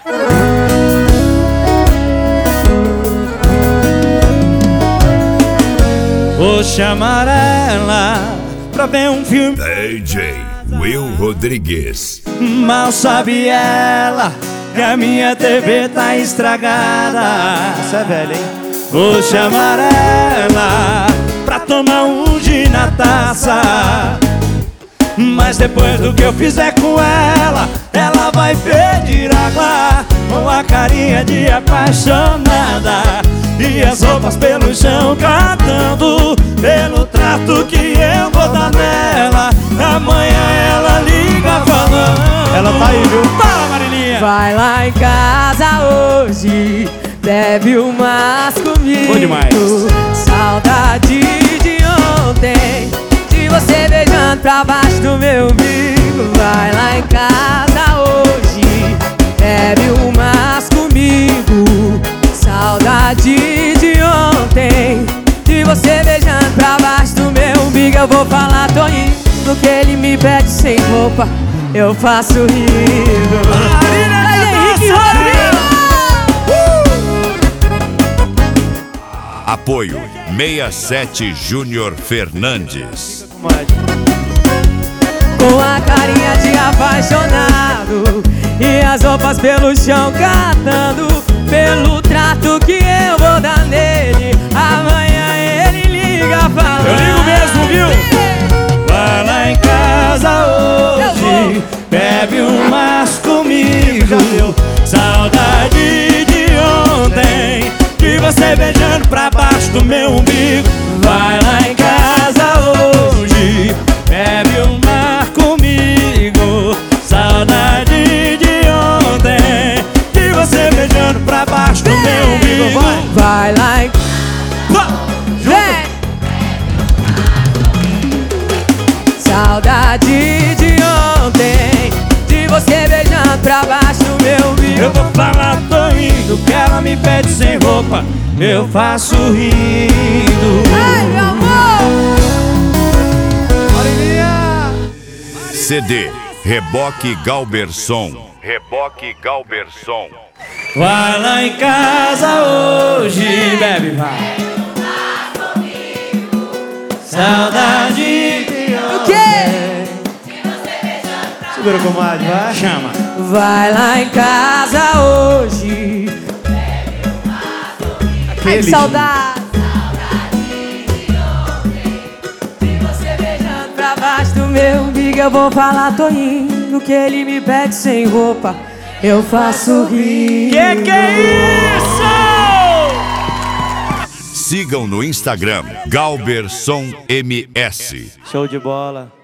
Vou chamar ela pra ver um filme. DJ Will Rodrigues. Mal sabe ela que a minha TV tá estragada. Isso é velho, hein? Vou chamar ela pra tomar um gin na taça. Mas depois do que eu fizer com ela, ela vai pedir água com a carinha de apaixonada e as roupas pelo chão cantando pelo trato que eu vou dar nela. Amanhã ela liga falando. Ela tá aí, viu? Fala, Marilinha! Vai lá em casa hoje, bebe umas comigo. Bom demais. Saudade de ontem, de você beijando pra baixo do meu umbigo. Vai lá em casa hoje, bebe umas comigo. Saudade de ontem, de você beijando pra baixo do meu umbigo. Eu vou falar, tô indo, que ele me pede sem roupa, eu faço rindo. Henrique Rodrigues! Apoio 67 Júnior Fernandes. Com a carinha de apaixonado e as roupas pelo chão catando pelo trato que eu vou dar nele. Amanhã ele liga falando. Eu ligo mesmo, viu? Vai lá em casa hoje, bebe umas comigo. Saudade de ontem, de você beijando pra baixo do meu umbigo. Vai lá em casa hoje, bebe uma comigo. Saudade de ontem, de você beijando pra baixo do meu umbigo. Vai lá em... Vem! Saudade de ontem, de você beijando pra baixo do meu umbigo. Eu vou falar, tô indo, que ela me pede sem roupa, eu faço rindo. Ai, meu amor! CD Reboque Galberson. Reboque Galberson. Vai lá em casa hoje, bebe, vai. Saudade de O quê? Segura, comadre, vai. Chama. Vai lá em casa hoje. Ai, que saudade. De você beijando pra baixo do meu umbigo. Eu vou falar, tô indo, que ele me pede sem roupa, eu faço rir. Que é isso? Sigam no Instagram Galberson MS. Show de bola.